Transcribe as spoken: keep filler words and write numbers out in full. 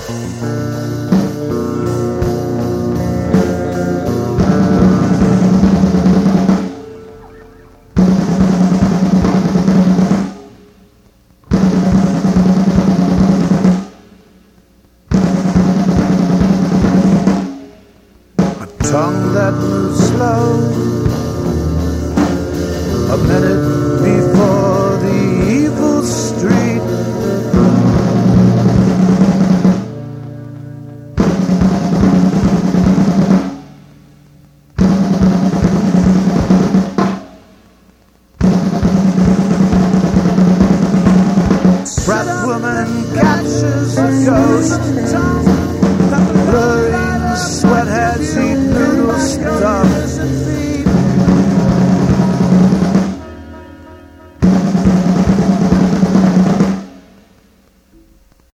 Tongue that moves slow, a minute before the evil street. Frat woman catches a ghost.